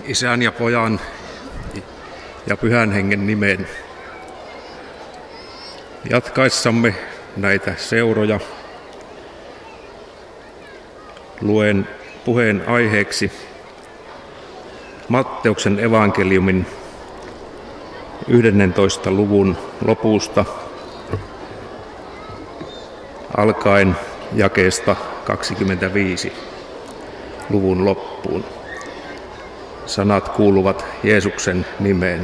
Isän ja Pojan ja Pyhän Hengen nimeen. Jatkaessamme näitä seuroja luen puheen aiheeksi Matteuksen evankeliumin 11. luvun lopusta alkaen jakeesta 25 luvun loppuun. Sanat kuuluvat Jeesuksen nimeen.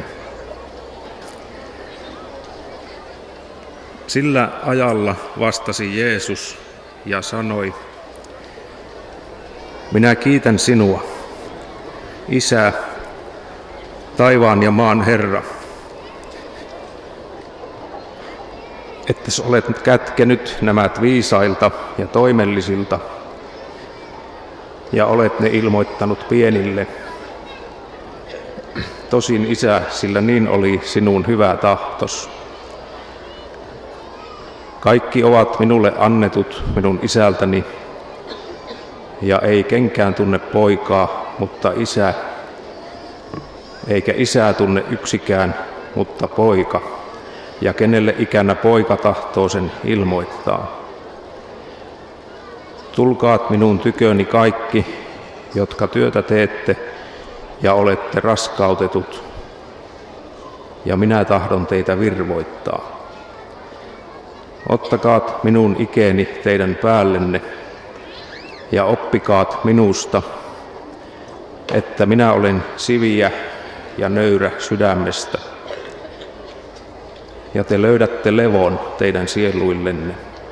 Sillä ajalla vastasi Jeesus ja sanoi: Minä kiitän sinua, Isä, taivaan ja maan Herra, että olet kätkenyt nämä viisailta ja toimellisilta ja olet ne ilmoittanut pienille. Tosin, Isä, sillä niin oli sinun hyvä tahtos. Kaikki ovat minulle annetut minun Isältäni, ja ei kenkään tunne poikaa, mutta Isä, eikä Isää tunne yksikään, mutta poika, ja kenelle ikänä poika tahtoo sen ilmoittaa. Tulkaat minun tyköni kaikki, jotka työtä teette ja olette raskautetut, ja minä tahdon teitä virvoittaa. Ottakaat minun ikeeni teidän päällenne ja oppikaat minusta, että minä olen siviä ja nöyrä sydämestä, ja te löydätte levon teidän sieluillenne.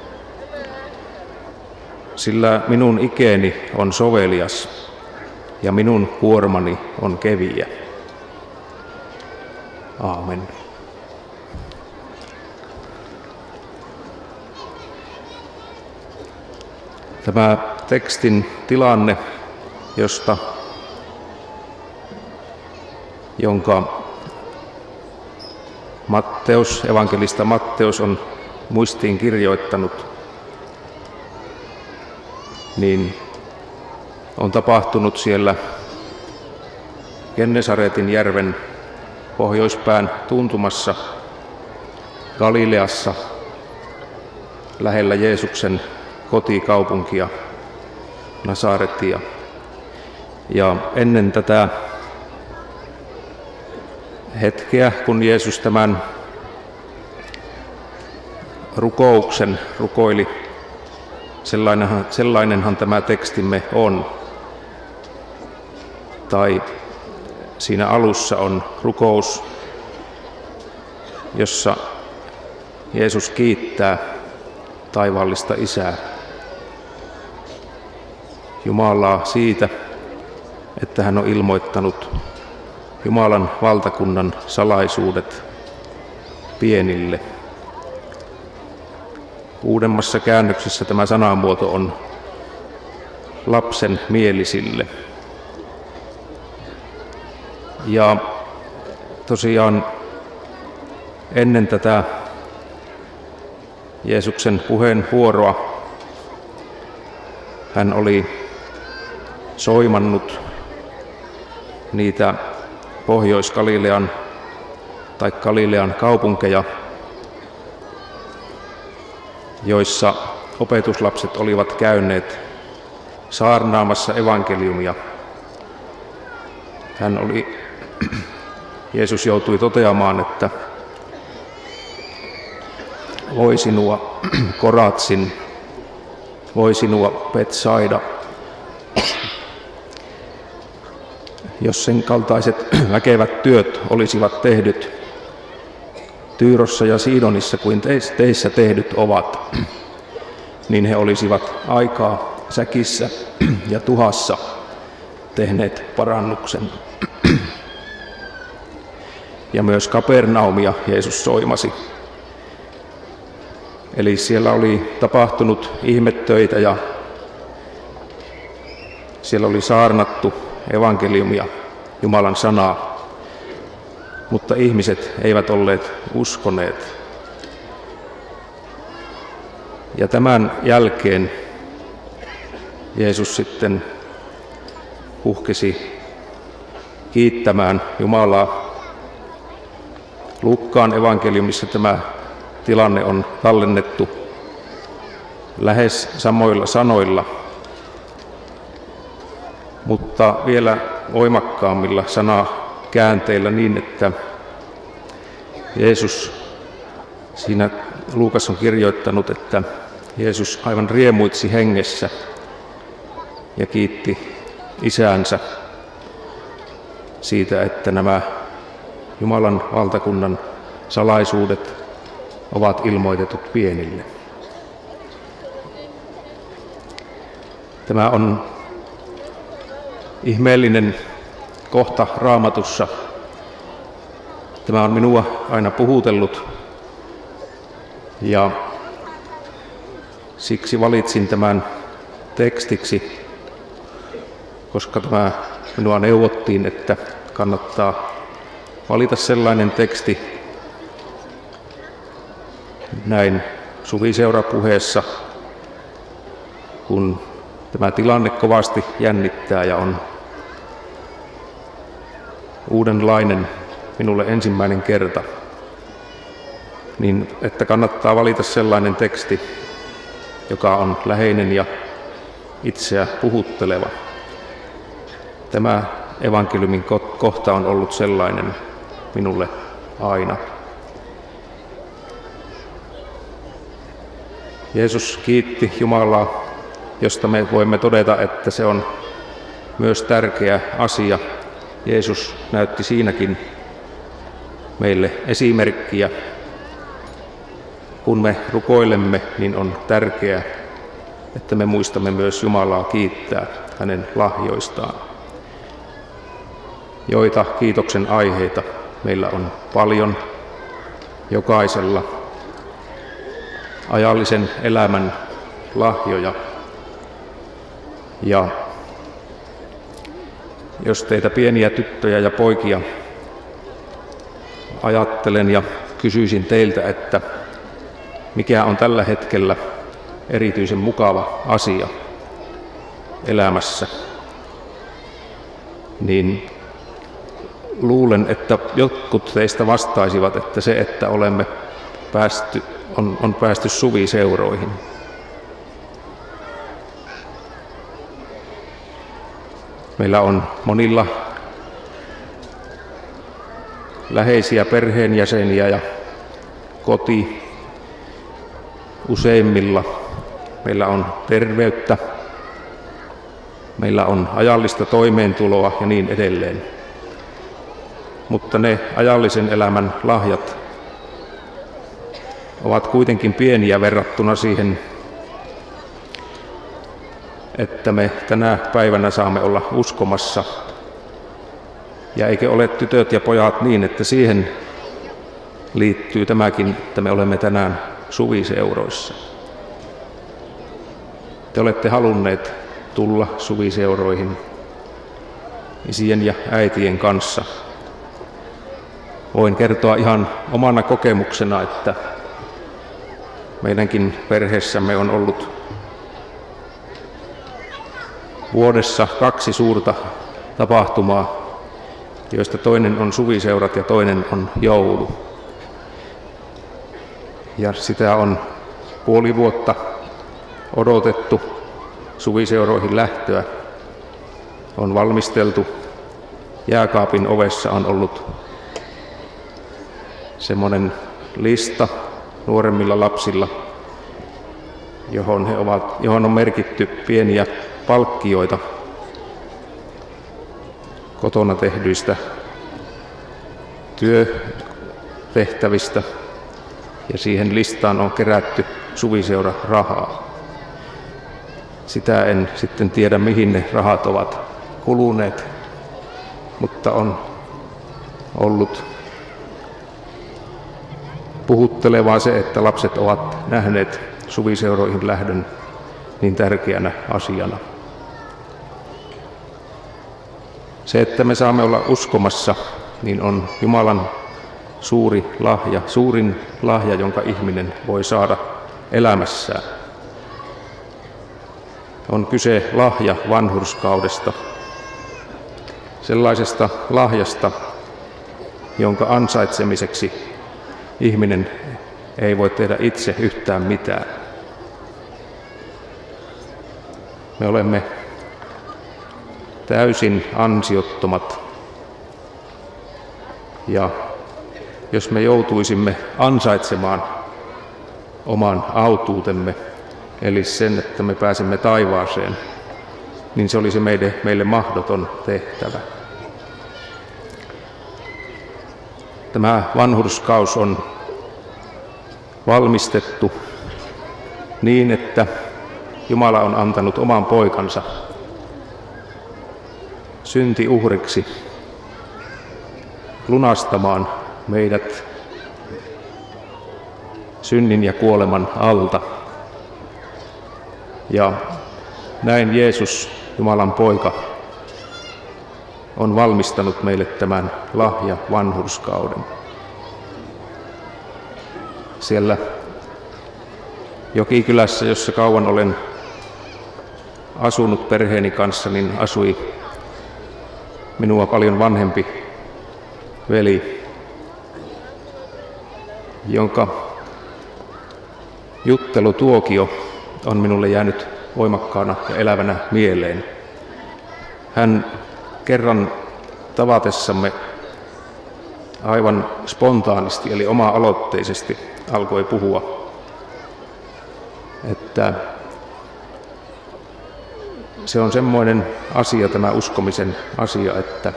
Sillä minun ikeeni on sovelias ja minun kuormani on keviä. Aamen. Tämä tekstin tilanne, jonka evankelista Matteus on muistiin kirjoittanut, niin on tapahtunut siellä Gennesaretin järven pohjoispään tuntumassa Galileassa lähellä Jeesuksen kotikaupunkia Nasaretia. Ja ennen tätä hetkeä, kun Jeesus tämän rukouksen rukoili, sellainenhan tämä tekstimme on. Tai siinä alussa on rukous, jossa Jeesus kiittää taivaallista Isää, Jumalaa siitä, että hän on ilmoittanut Jumalan valtakunnan salaisuudet pienille. Uudemmassa käännöksessä tämä sanamuoto on lapsen mielisille. Ja tosiaan ennen tätä Jeesuksen puheenvuoroa hän oli soimannut niitä Pohjois-Galilean tai Galilean kaupunkeja, joissa opetuslapset olivat käyneet saarnaamassa evankeliumia. Jeesus joutui toteamaan, että voi sinua Koratsin, voi sinua Betsaida, jos sen kaltaiset väkevät työt olisivat tehdyt Tyyrossa ja Sidonissa kuin teissä tehdyt ovat, niin he olisivat aikaa säkissä ja tuhassa tehneet parannuksen. Ja myös Kapernaumia Jeesus soimasi. Eli siellä oli tapahtunut ihmetöitä ja siellä oli saarnattu evankeliumia, Jumalan sanaa, mutta ihmiset eivät olleet uskoneet. Ja tämän jälkeen Jeesus sitten puhkesi kiittämään Jumalaa. Luukkaan evankeliumissa tämä tilanne on tallennettu lähes samoilla sanoilla, mutta vielä voimakkaammilla sanakäänteillä niin, että Jeesus, siinä Luukas on kirjoittanut, että Jeesus aivan riemuitsi hengessä ja kiitti Isäänsä siitä, että nämä Jumalan valtakunnan salaisuudet ovat ilmoitetut pienille. Tämä on ihmeellinen kohta Raamatussa. Tämä on minua aina puhutellut ja siksi valitsin tämän tekstiksi, koska tämä minua neuvottiin, että kannattaa valita sellainen teksti näin suviseurapuheessa, kun tämä tilanne kovasti jännittää ja on uudenlainen minulle ensimmäinen kerta, niin että kannattaa valita sellainen teksti, joka on läheinen ja itseä puhutteleva. Tämä evankeliumin kohta on ollut sellainen minulle aina. Jeesus kiitti Jumalaa, josta me voimme todeta, että se on myös tärkeä asia. Jeesus näytti siinäkin meille esimerkkiä. Kun me rukoilemme, niin on tärkeää, että me muistamme myös Jumalaa kiittää hänen lahjoistaan, joita kiitoksen aiheita meillä on paljon, jokaisella ajallisen elämän lahjoja. Ja jos teitä pieniä tyttöjä ja poikia ajattelen ja kysyisin teiltä, että mikä on tällä hetkellä erityisen mukava asia elämässä, niin luulen, että jotkut teistä vastaisivat, että se, että olemme on päästy suviseuroihin. Meillä on monilla läheisiä perheenjäseniä ja koti useimmilla. Meillä on terveyttä, meillä on ajallista toimeentuloa ja niin edelleen. Mutta ne ajallisen elämän lahjat ovat kuitenkin pieniä verrattuna siihen, että me tänä päivänä saamme olla uskomassa. Ja eikö ole tytöt ja pojat niin, että siihen liittyy tämäkin, että me olemme tänään suviseuroissa. Te olette halunneet tulla suviseuroihin isien ja äitien kanssa. Voin kertoa ihan omana kokemuksena, että meidänkin perheessämme on ollut vuodessa 2 suurta tapahtumaa, joista toinen on suviseurat ja toinen on joulu. Ja sitä on puoli vuotta odotettu suviseuroihin lähtöä. On valmisteltu. Jääkaapin ovessa on ollut semmoinen lista nuoremmilla lapsilla, johon on merkitty pieniä palkkioita kotona tehdyistä työtehtävistä, ja siihen listaan on kerätty suviseurarahaa. Sitä en sitten tiedä, mihin ne rahat ovat kuluneet, mutta on ollut puhuttelevaa se, että lapset ovat nähneet suviseuroihin lähdön niin tärkeänä asiana. Se, että me saamme olla uskomassa, niin on Jumalan suuri lahja, suurin lahja, jonka ihminen voi saada elämässään. On kyse lahja vanhurskaudesta. sellaisesta lahjasta, jonka ansaitsemiseksi ihminen ei voi tehdä itse yhtään mitään. Me olemme täysin ansiottomat, ja jos me joutuisimme ansaitsemaan oman autuutemme, eli sen, että me pääsemme taivaaseen, niin se olisi meille mahdoton tehtävä. Tämä vanhurskaus on valmistettu niin, että Jumala on antanut oman poikansa syntiuhriksi lunastamaan meidät synnin ja kuoleman alta. Ja näin Jeesus, Jumalan poika, on valmistanut meille tämän lahja vanhurskauden. Siellä Jokikylässä, jossa kauan olen asunut perheeni kanssa, niin asui minua paljon vanhempi veli, jonka juttelutuokio on minulle jäänyt voimakkaana ja elävänä mieleen. Hän kerran tavatessamme aivan spontaanisti, eli oma-aloitteisesti alkoi puhua, että se on semmoinen asia, tämä uskomisen asia, että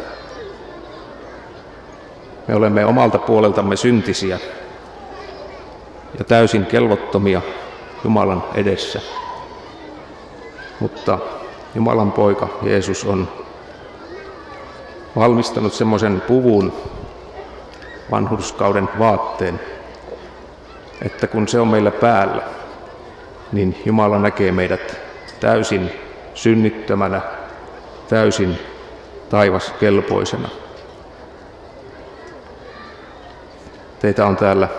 me olemme omalta puoleltamme syntisiä ja täysin kelvottomia Jumalan edessä. Mutta Jumalan poika Jeesus on valmistanut semmoisen puvun, vanhurskauden vaatteen, että kun se on meillä päällä, niin Jumala näkee meidät täysin synnittömänä, täysin taivaskelpoisena. Teitä on täällä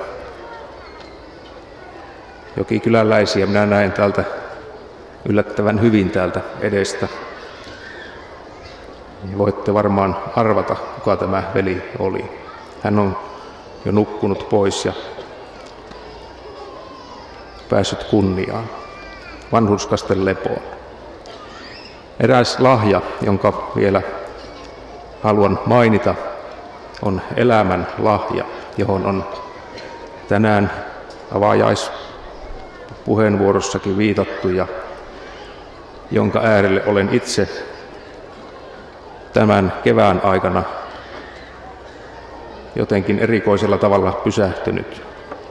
jokikyläläisiä. Minä näen täältä yllättävän hyvin täältä edestä. Voitte varmaan arvata, kuka tämä veli oli. Hän on jo nukkunut pois ja päässyt kunniaan, vanhurskasten lepoon. Eräs lahja, jonka vielä haluan mainita, on elämän lahja, johon on tänään avajaispuheenvuorossakin viitattu ja jonka äärelle olen itse tämän kevään aikana jotenkin erikoisella tavalla pysähtynyt.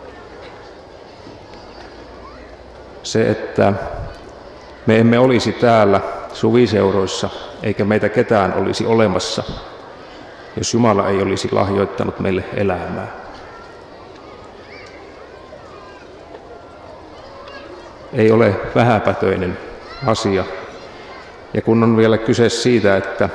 Se, että me emme olisi täällä suviseuroissa eikä meitä ketään olisi olemassa, jos Jumala ei olisi lahjoittanut meille elämää. Ei ole vähäpätöinen asia. Ja kun on vielä kyse siitä, että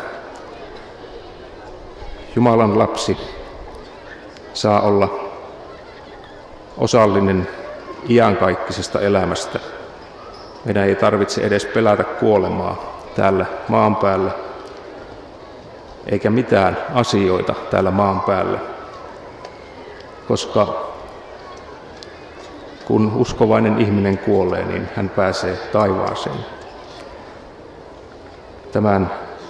Jumalan lapsi saa olla osallinen iankaikkisesta elämästä, meidän ei tarvitse edes pelätä kuolemaa täällä maan päällä, eikä mitään asioita täällä maan päällä, koska kun uskovainen ihminen kuolee, niin hän pääsee taivaaseen. Tämän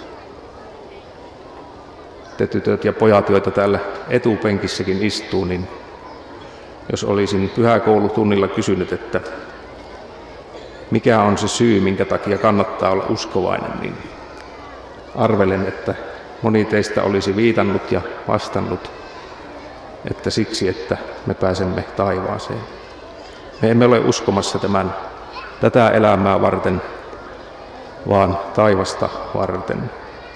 te tytöt ja pojat, joita täällä etupenkissäkin istuu, niin jos olisin pyhäkoulutunnilla kysynyt, että mikä on se syy, minkä takia kannattaa olla uskovainen, niin arvelen, että moni teistä olisi viitannut ja vastannut, että siksi, että me pääsemme taivaaseen. Me emme ole uskomassa tätä elämää varten, vaan taivasta varten.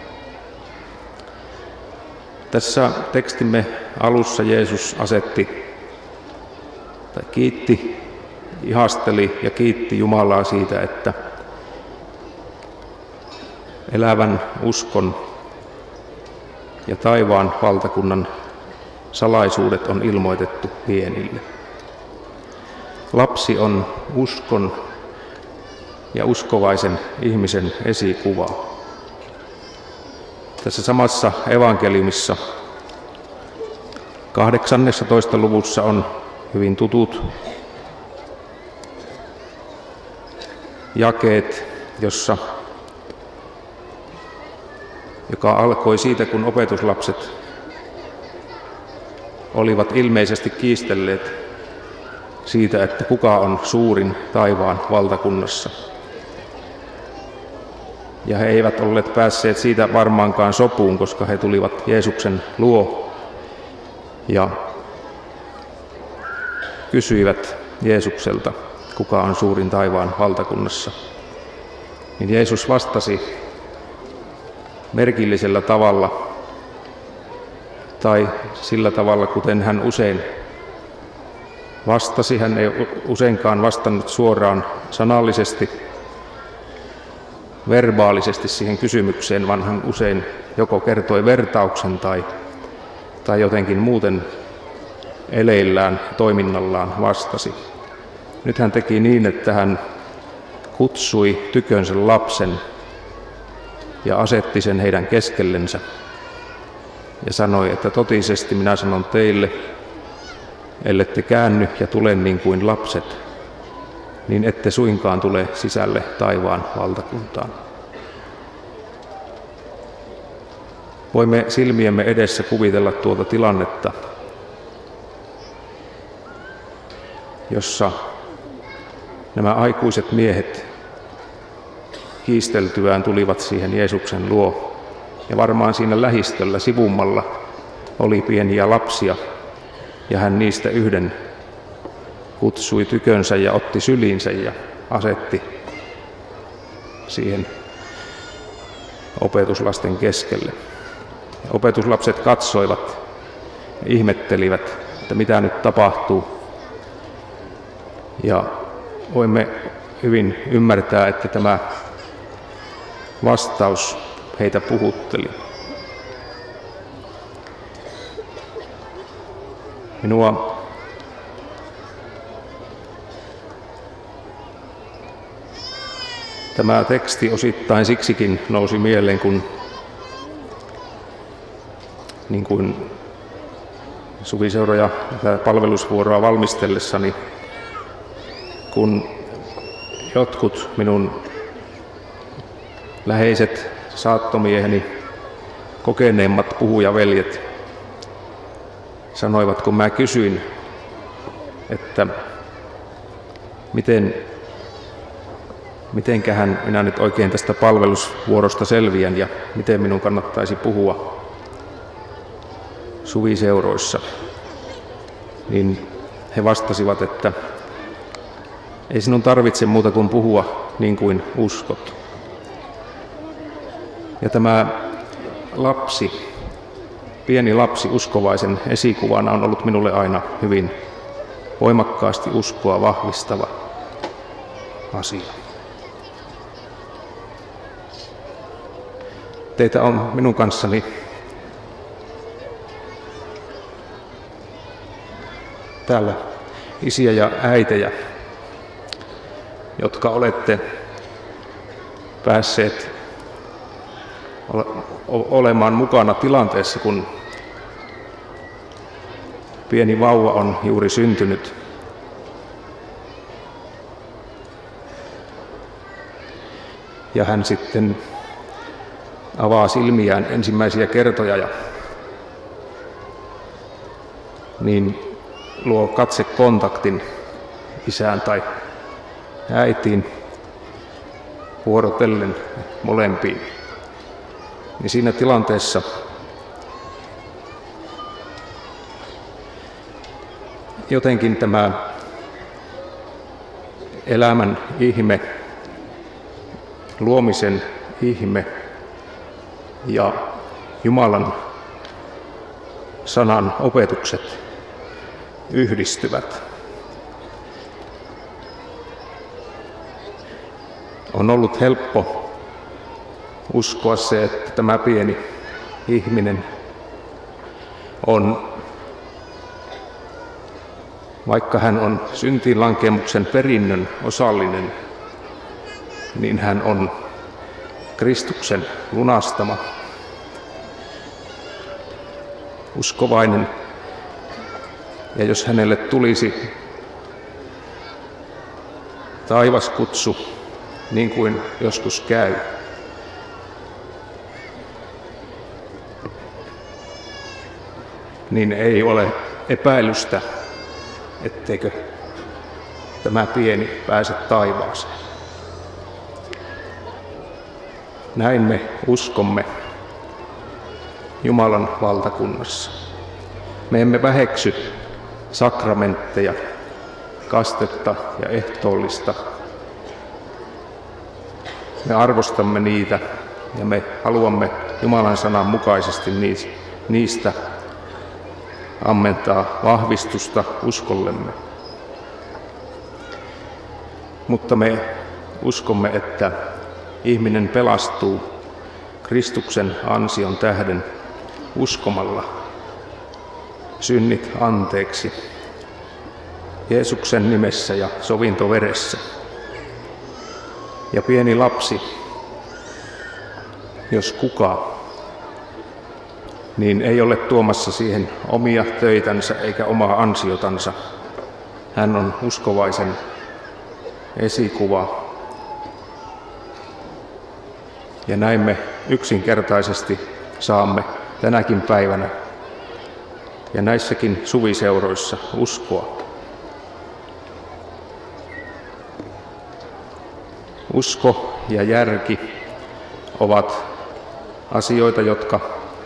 Tässä tekstimme alussa Jeesus kiitti, ihasteli ja kiitti Jumalaa siitä, että elävän uskon ja taivaan valtakunnan salaisuudet on ilmoitettu pienille. Lapsi on uskon ja uskovaisen ihmisen esikuva. Tässä samassa evankeliumissa 18. luvussa on hyvin tutut jakeet, joka alkoi siitä, kun opetuslapset olivat ilmeisesti kiistelleet siitä, että kuka on suurin taivaan valtakunnassa. Ja he eivät olleet päässeet siitä varmaankaan sopuun, koska he tulivat Jeesuksen luo ja kysyivät Jeesukselta, kuka on suurin taivaan valtakunnassa. Niin Jeesus vastasi merkillisellä tavalla, tai sillä tavalla, kuten hän usein vastasi. Hän ei useinkaan vastannut suoraan sanallisesti, verbaalisesti siihen kysymykseen, vaan hän usein joko kertoi vertauksen tai jotenkin muuten eleillään, toiminnallaan vastasi. Nyt hän teki niin, että hän kutsui tykönsä lapsen ja asetti sen heidän keskellensä ja sanoi, että totisesti minä sanon teille, ellette käänny ja tule niin kuin lapset, niin ette suinkaan tule sisälle taivaan valtakuntaan. Voimme silmiemme edessä kuvitella tuota tilannetta, jossa nämä aikuiset miehet kiisteltyään tulivat siihen Jeesuksen luo. Ja varmaan siinä lähistöllä sivummalla oli pieniä lapsia, ja hän niistä yhden kutsui tykönsä ja otti syliinsä ja asetti siihen opetuslasten keskelle. Ja opetuslapset katsoivat ja ihmettelivät, että mitä nyt tapahtuu. Ja voimme hyvin ymmärtää, että tämä vastaus heitä puhutteli. Minua tämä teksti osittain siksikin nousi mieleen, kun niin kuin suviseuroja tätä palvelusvuoroa valmistellessani, kun jotkut minun läheiset saattomieheni, kokeneemmat puhujaveljet, sanoivat, kun mä kysyin, että mitenkähän minä nyt oikein tästä palvelusvuorosta selviän ja miten minun kannattaisi puhua suviseuroissa, niin he vastasivat, että ei sinun tarvitse muuta kuin puhua niin kuin uskot. Ja tämä lapsi, pieni lapsi uskovaisen esikuvana on ollut minulle aina hyvin voimakkaasti uskoa vahvistava asia. Teitä on minun kanssani täällä isiä ja äitejä, jotka olette päässeet olemaan mukana tilanteessa, kun pieni vauva on juuri syntynyt. Ja hän sitten avaa silmiään ensimmäisiä kertoja ja niin luo katsekontaktin isään tai äitiin vuorotellen molempiin. Niin siinä tilanteessa jotenkin tämä elämän ihme, luomisen ihme ja Jumalan sanan opetukset yhdistyvät. On ollut helppo uskoa se, että tämä pieni ihminen on, vaikka hän on syntiinlankeemuksen perinnön osallinen, niin hän on Kristuksen lunastama uskovainen, ja jos hänelle tulisi taivaskutsu, niin kuin joskus käy, niin ei ole epäilystä, etteikö tämä pieni pääse taivaaseen. Näin me uskomme Jumalan valtakunnassa. Me emme väheksy sakramentteja, kastetta ja ehtoollista. Me arvostamme niitä ja me haluamme Jumalan sanan mukaisesti niistä ammentaa vahvistusta uskollemme. Mutta me uskomme, että ihminen pelastuu Kristuksen ansion tähden uskomalla synnit anteeksi Jeesuksen nimessä ja sovintoveressä. Ja pieni lapsi, jos kuka, niin ei ole tuomassa siihen omia töitänsä eikä omaa ansiotansa. Hän on uskovaisen esikuva. Ja näin me yksinkertaisesti saamme tänäkin päivänä ja näissäkin suviseuroissa uskoa. Usko ja järki ovat asioita, jotka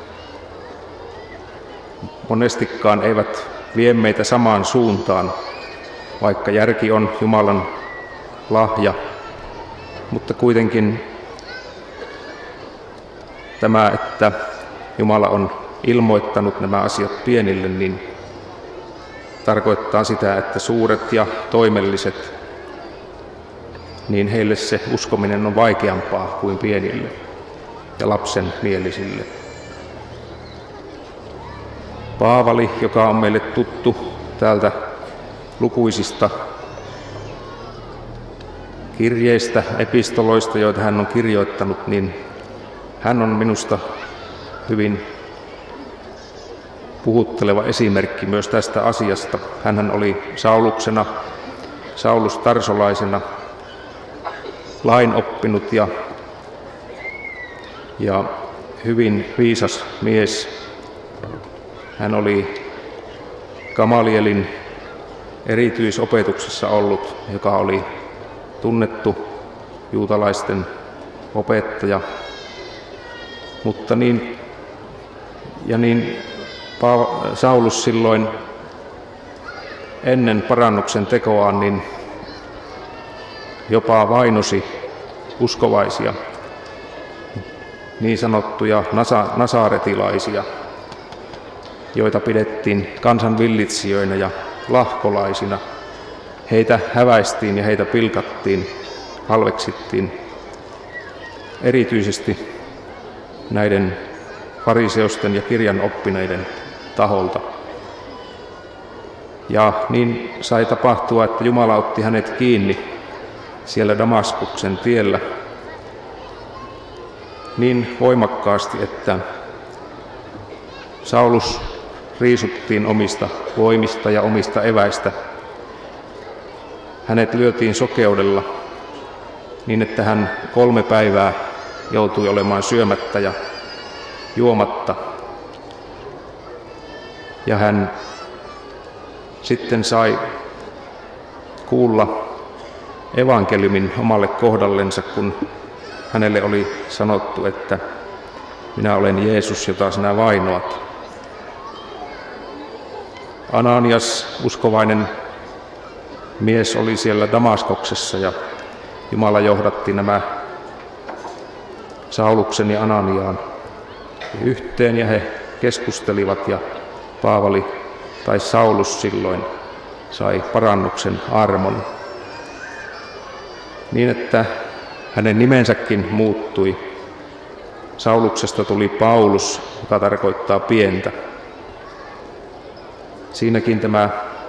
monestikaan eivät vie meitä samaan suuntaan, vaikka järki on Jumalan lahja, mutta kuitenkin tämä, että Jumala on ilmoittanut nämä asiat pienille, niin tarkoittaa sitä, että suuret ja toimelliset, niin heille se uskominen on vaikeampaa kuin pienille ja lapsen mielisille. Paavali, joka on meille tuttu täältä lukuisista kirjeistä, epistoloista, joita hän on kirjoittanut, niin hän on minusta hyvin puhutteleva esimerkki myös tästä asiasta. Hänhän oli Saulus tarsolaisena lainoppinut ja hyvin viisas mies. Hän oli Gamalielin erityisopetuksessa ollut, joka oli tunnettu juutalaisten opettaja. Mutta Saulus silloin ennen parannuksen tekoaan niin jopa vainosi uskovaisia, niin sanottuja nasaretilaisia, joita pidettiin kansan villitsijöinä ja lahkolaisina. Heitä häväistiin ja heitä pilkattiin, halveksittiin erityisesti näiden fariseusten ja kirjanoppineiden taholta. Ja niin sai tapahtua, että Jumala otti hänet kiinni siellä Damaskuksen tiellä niin voimakkaasti, että Saulus riisuttiin omista voimista ja omista eväistä. Hänet lyötiin sokeudella niin, että hän 3 päivää joutui olemaan syömättä ja juomatta. Ja hän sitten sai kuulla evankeliumin omalle kohdallensa, kun hänelle oli sanottu, että minä olen Jeesus, jota sinä vainoat. Ananias, uskovainen mies, oli siellä Damaskoksessa ja Jumala johdatti nämä Sauluksen ja Ananiaan yhteen ja he keskustelivat ja Paavali tai Saulus silloin sai parannuksen armon. Niin, että hänen nimensäkin muuttui. Sauluksesta tuli Paulus, joka tarkoittaa pientä. Siinäkin tämä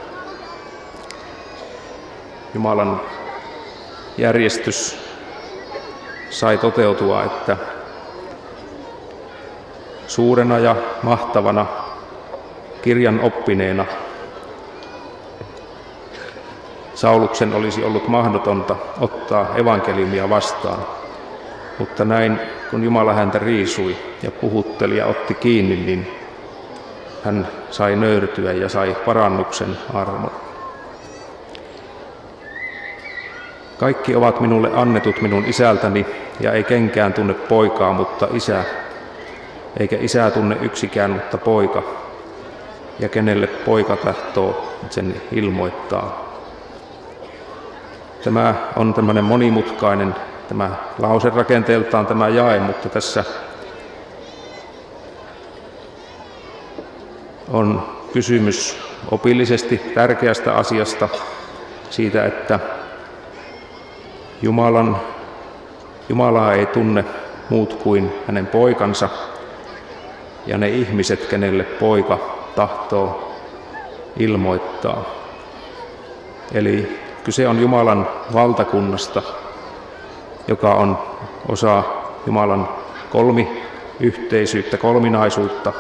Jumalan järjestys sai toteutua, että suurena ja mahtavana kirjan oppineena Sauluksen olisi ollut mahdotonta ottaa evankeliumia vastaan, mutta näin kun Jumala häntä riisui ja puhutteli ja otti kiinni, niin hän sai nöyrtyä ja sai parannuksen armon. Kaikki ovat minulle annetut minun isältäni, ja ei kenkään tunne poikaa, mutta isä, eikä isää tunne yksikään, mutta poika, ja kenelle poika tahtoo sen ilmoittaa. Tämä on tämmöinen monimutkainen tämä lause rakenteeltaan tämä jae, mutta tässä on kysymys opillisesti tärkeästä asiasta, siitä, että Jumalaa ei tunne muut kuin hänen poikansa ja ne ihmiset, kenelle poika tahtoo ilmoittaa. Eli kyse on Jumalan valtakunnasta, joka on osa Jumalan kolmiyhteisyyttä, kolminaisuutta.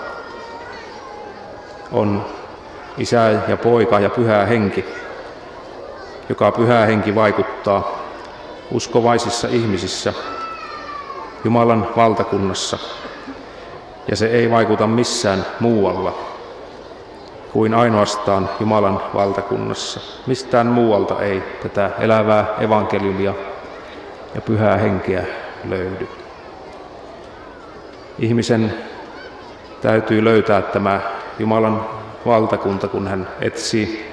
On Isä ja Poika ja Pyhä Henki, joka Pyhä Henki vaikuttaa uskovaisissa ihmisissä Jumalan valtakunnassa, ja se ei vaikuta missään muualla kuin ainoastaan Jumalan valtakunnassa. Mistään muualta ei tätä elävää evankeliumia ja Pyhää Henkeä löydy. Ihmisen täytyy löytää tämä Jumalan valtakunta, kun hän etsii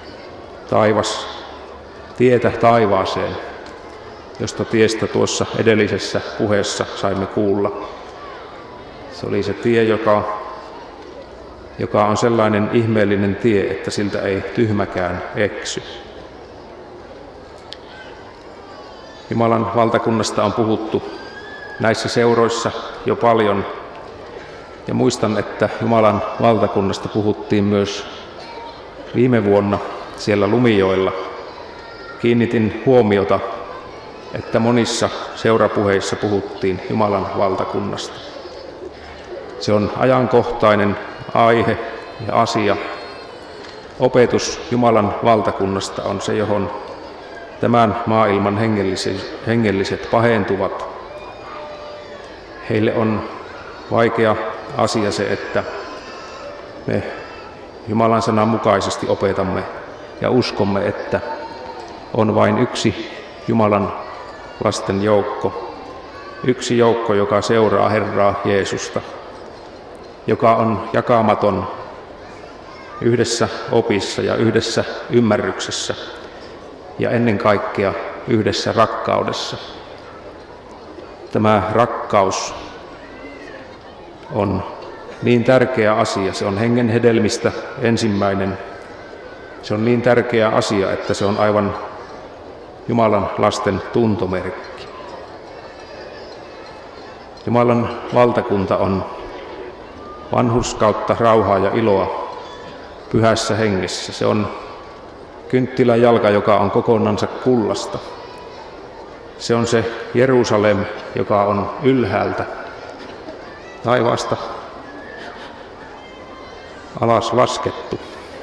tietä taivaaseen, josta tiestä tuossa edellisessä puheessa saimme kuulla. Se oli se tie, joka on sellainen ihmeellinen tie, että siltä ei tyhmäkään eksy. Jumalan valtakunnasta on puhuttu näissä seuroissa jo paljon, ja muistan, että Jumalan valtakunnasta puhuttiin myös viime vuonna siellä Lumijoella. Kiinnitin huomiota, että monissa seurapuheissa puhuttiin Jumalan valtakunnasta. Se on ajankohtainen aihe ja asia. Opetus Jumalan valtakunnasta on se, johon tämän maailman hengelliset pahentuvat. Heille on vaikea asia se, että me Jumalan sanan mukaisesti opetamme ja uskomme, että on vain yksi Jumalan lasten joukko, yksi joukko, joka seuraa Herraa Jeesusta, joka on jakamaton yhdessä opissa ja yhdessä ymmärryksessä ja ennen kaikkea yhdessä rakkaudessa. Tämä rakkaus on niin tärkeä asia, se on hengen hedelmistä ensimmäinen. Se on niin tärkeä asia, että se on aivan Jumalan lasten tuntomerkki. Jumalan valtakunta on vanhurskautta, rauhaa ja iloa Pyhässä Hengessä. Se on kynttilän jalka, joka on kokonansa kullasta. Se on se Jerusalem, joka on ylhäältä taivaasta alas laskettu.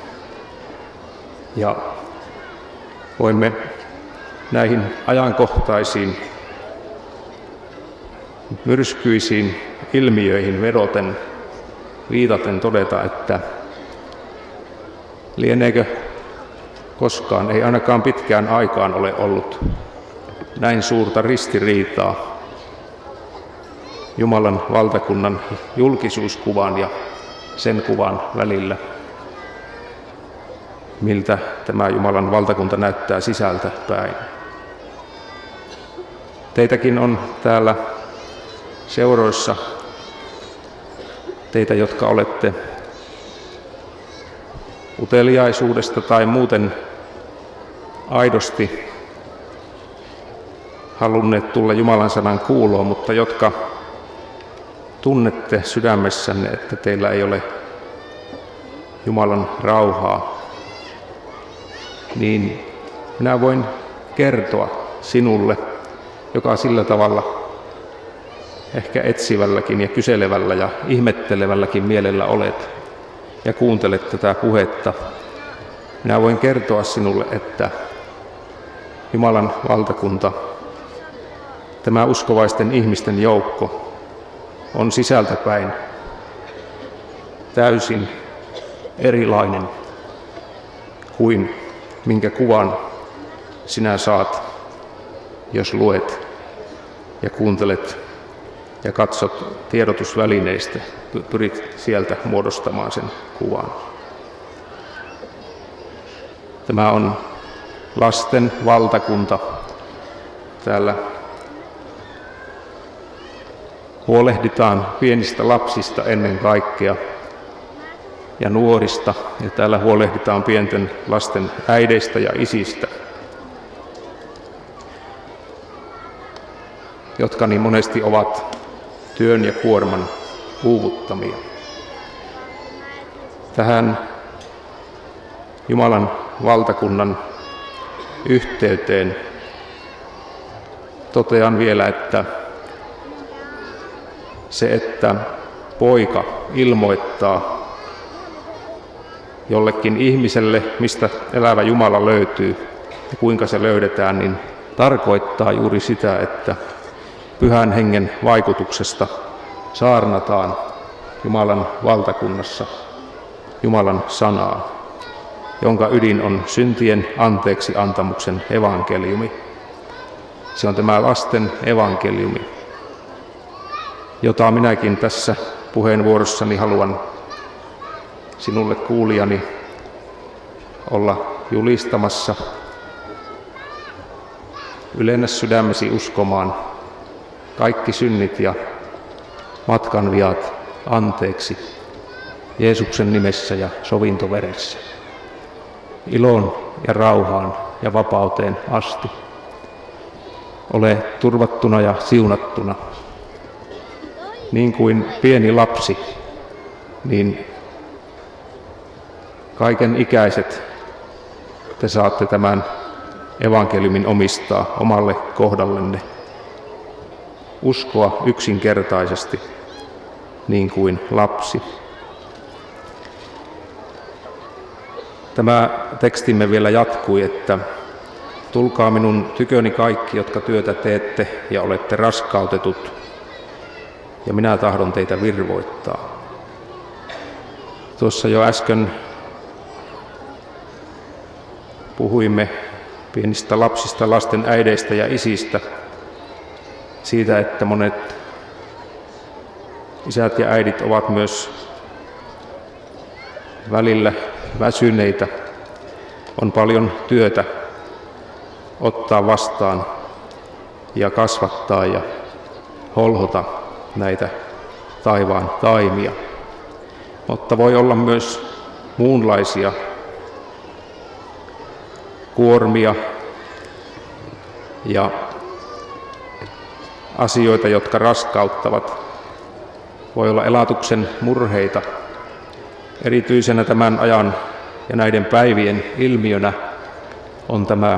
Ja voimme näihin ajankohtaisiin myrskyisiin ilmiöihin vedoten, viitaten todeta, että lieneekö koskaan, ei ainakaan pitkään aikaan ole ollut näin suurta ristiriitaa Jumalan valtakunnan julkisuuskuvan ja sen kuvan välillä, miltä tämä Jumalan valtakunta näyttää sisältä päin. Teitäkin on täällä seuroissa, teitä, jotka olette uteliaisuudesta tai muuten aidosti halunneet tulla Jumalan sanan kuuloon, mutta jotka tunnette sydämessänne, että teillä ei ole Jumalan rauhaa, niin minä voin kertoa sinulle, joka sillä tavalla ehkä etsivälläkin ja kyselevällä ja ihmettelevälläkin mielellä olet, ja kuuntelet tätä puhetta, minä voin kertoa sinulle, että Jumalan valtakunta, tämä uskovaisten ihmisten joukko, on sisältäpäin täysin erilainen kuin minkä kuvan sinä saat, jos luet ja kuuntelet ja katsot tiedotusvälineistä, pyrit sieltä muodostamaan sen kuvan. Tämä on lasten valtakunta. Täällä huolehditaan pienistä lapsista ennen kaikkea ja nuorista, ja täällä huolehditaan pienten lasten äideistä ja isistä, jotka niin monesti ovat työn ja kuorman uuvuttamia. Tähän Jumalan valtakunnan yhteyteen totean vielä, että se, että poika ilmoittaa jollekin ihmiselle, mistä elävä Jumala löytyy ja kuinka se löydetään, niin tarkoittaa juuri sitä, että Pyhän Hengen vaikutuksesta saarnataan Jumalan valtakunnassa Jumalan sanaa, jonka ydin on syntien anteeksi antamuksen evankeliumi. Se on tämä lasten evankeliumi, jota minäkin tässä puheenvuorossani haluan sinulle kuulijani olla julistamassa. Ylennä sydämesi uskomaan kaikki synnit ja matkan viat anteeksi Jeesuksen nimessä ja sovintoveressä. Iloon ja rauhaan ja vapauteen asti. Ole turvattuna ja siunattuna. Niin kuin pieni lapsi, niin kaiken ikäiset te saatte tämän evankeliumin omistaa omalle kohdallenne. Uskoa yksinkertaisesti, niin kuin lapsi. Tämä tekstimme vielä jatkui, että tulkaa minun tyköni kaikki, jotka työtä teette ja olette raskautetut, ja minä tahdon teitä virvoittaa. Tuossa jo äsken puhuimme pienistä lapsista, lasten äideistä ja isistä, siitä, että monet isät ja äidit ovat myös välillä väsyneitä. On paljon työtä ottaa vastaan ja kasvattaa ja holhota näitä taivaan taimia. Mutta voi olla myös muunlaisia kuormia ja asioita, jotka raskauttavat. Voi olla elatuksen murheita. Erityisenä tämän ajan ja näiden päivien ilmiönä on tämä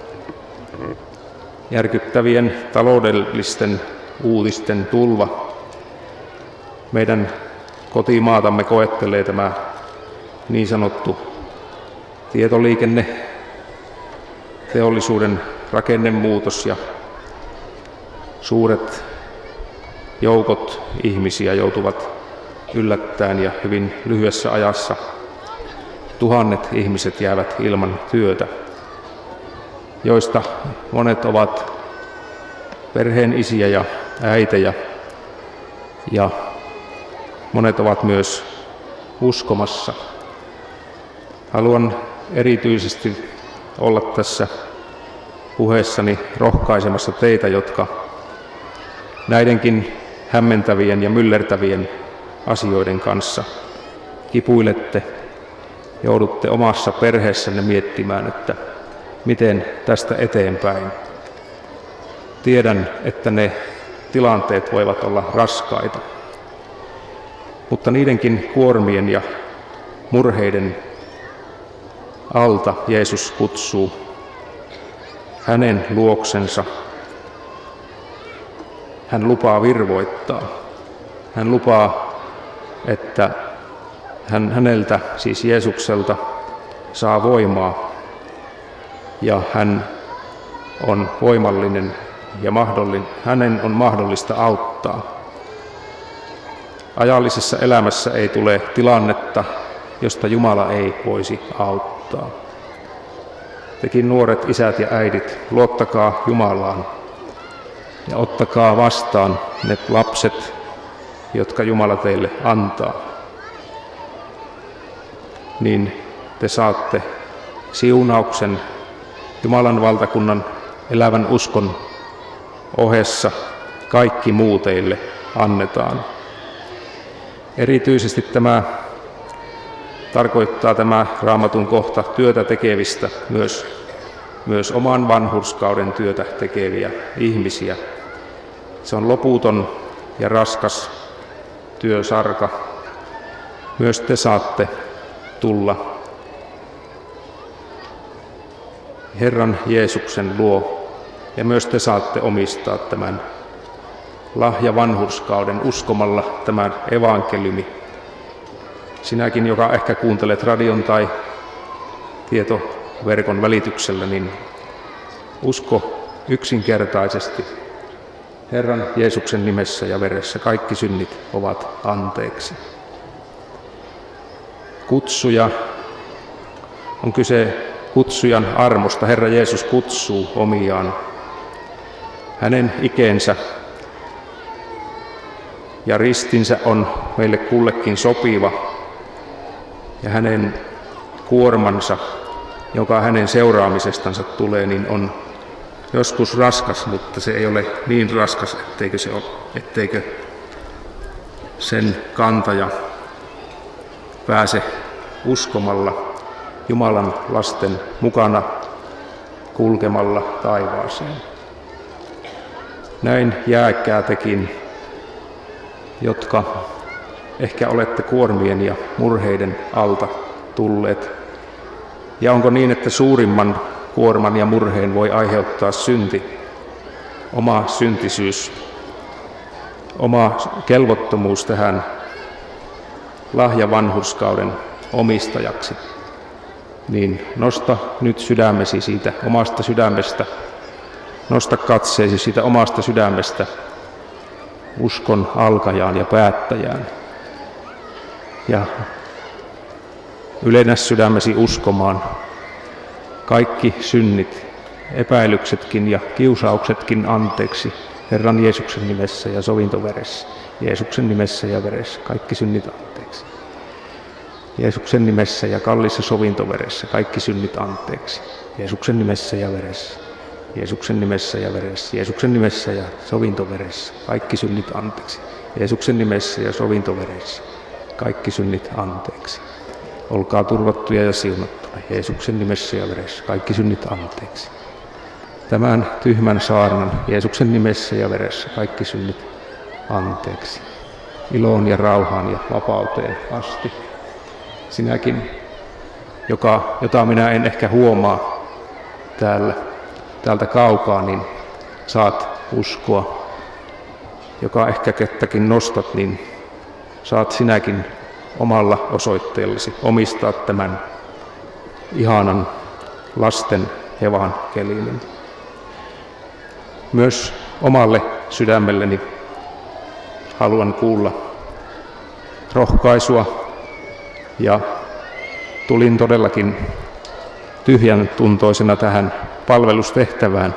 järkyttävien taloudellisten uutisten tulva. Meidän kotimaatamme koettelee tämä niin sanottu tietoliikenne, teollisuuden rakennemuutos ja suuret joukot ihmisiä joutuvat yllättäen ja hyvin lyhyessä ajassa. Tuhannet ihmiset jäävät ilman työtä, joista monet ovat perheen isiä ja äitejä ja monet ovat myös uskomassa. Haluan erityisesti olla tässä puheessani rohkaisemassa teitä, jotka näidenkin hämmentävien ja myllertävien asioiden kanssa kipuilette, joudutte omassa perheessänne miettimään, että miten tästä eteenpäin. Tiedän, että ne tilanteet voivat olla raskaita, mutta niidenkin kuormien ja murheiden alta Jeesus kutsuu hänen luoksensa. Hän lupaa virvoittaa. Hän lupaa, että häneltä, siis Jeesukselta, saa voimaa ja hän on voimallinen ja hänen on mahdollista auttaa. Ajallisessa elämässä ei tule tilannetta, josta Jumala ei voisi auttaa. Tekin nuoret isät ja äidit, luottakaa Jumalaan ja ottakaa vastaan ne lapset, jotka Jumala teille antaa. Niin te saatte siunauksen Jumalan valtakunnan elävän uskon ohessa. Kaikki muu teille annetaan. Erityisesti tämä Raamatun kohta työtä tekevistä, myös oman vanhurskauden työtä tekeviä ihmisiä. Se on loputon ja raskas työsarka. Myös te saatte tulla Herran Jeesuksen luo ja myös te saatte omistaa tämän lahjavanhurskauden uskomalla tämän evankeliumi. Sinäkin, joka ehkä kuuntelet radion tai tietoverkon välityksellä, niin usko yksinkertaisesti Herran Jeesuksen nimessä ja veressä. Kaikki synnit ovat anteeksi. Kutsuja on kyse kutsujan armosta. Herra Jeesus kutsuu omiaan. Hänen ikensä ja ristinsä on meille kullekin sopiva ja hänen kuormansa, joka hänen seuraamisestansa tulee, niin on joskus raskas, mutta se ei ole niin raskas, etteikö sen kantaja pääse uskomalla Jumalan lasten mukana kulkemalla taivaaseen. Näin jääkää tekin, jotka ehkä olette kuormien ja murheiden alta tulleet. Ja onko niin, että suurimman kuorman ja murheen voi aiheuttaa synti, oma syntisyys, oma kelvottomuus tähän lahjavanhurskauden omistajaksi? Niin nosta nyt sydämesi siitä omasta sydämestä, nosta katseesi siitä omasta sydämestä uskon alkajaan ja päättäjään. Ja ylennä sydämesi uskomaan kaikki synnit, epäilyksetkin ja kiusauksetkin anteeksi Herran Jeesuksen nimessä ja sovintoveressä. Jeesuksen nimessä ja veressä kaikki synnit anteeksi. Jeesuksen nimessä ja kallissa sovintoveressä kaikki synnit anteeksi. Jeesuksen nimessä ja veressä. Jeesuksen nimessä ja veressä. Jeesuksen nimessä ja sovintoveressä kaikki synnit anteeksi. Jeesuksen nimessä ja sovintoveressä kaikki synnit anteeksi. Olkaa turvattuja ja siunattuja Jeesuksen nimessä ja veressä kaikki synnit anteeksi. Tämän tyhmän saarnan Jeesuksen nimessä ja veressä kaikki synnit anteeksi. Iloon ja rauhaan ja vapauteen asti. Sinäkin, jota minä en ehkä huomaa täältä kaukaa, niin saat uskoa. Joka ehkä kettäkin nostat, niin saat sinäkin omalla osoitteellasi omistaa tämän ihanan lasten evankeliumin. Myös omalle sydämelleni haluan kuulla rohkaisua ja tulin todellakin tyhjän tuntoisena tähän palvelustehtävään,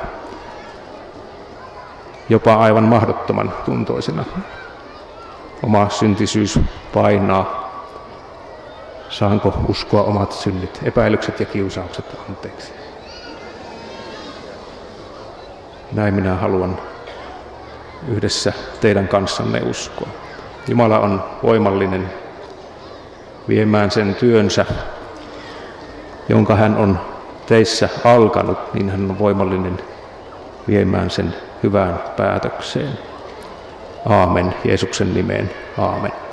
jopa aivan mahdottoman tuntoisena. Oma syntisyys painaa. Saanko uskoa omat synnit, epäilykset ja kiusaukset anteeksi? Näin minä haluan yhdessä teidän kanssanne uskoa. Jumala on voimallinen viemään sen työnsä, jonka hän on teissä alkanut, niin hän on voimallinen viemään sen hyvään päätökseen. Aamen. Jeesuksen nimeen. Aamen.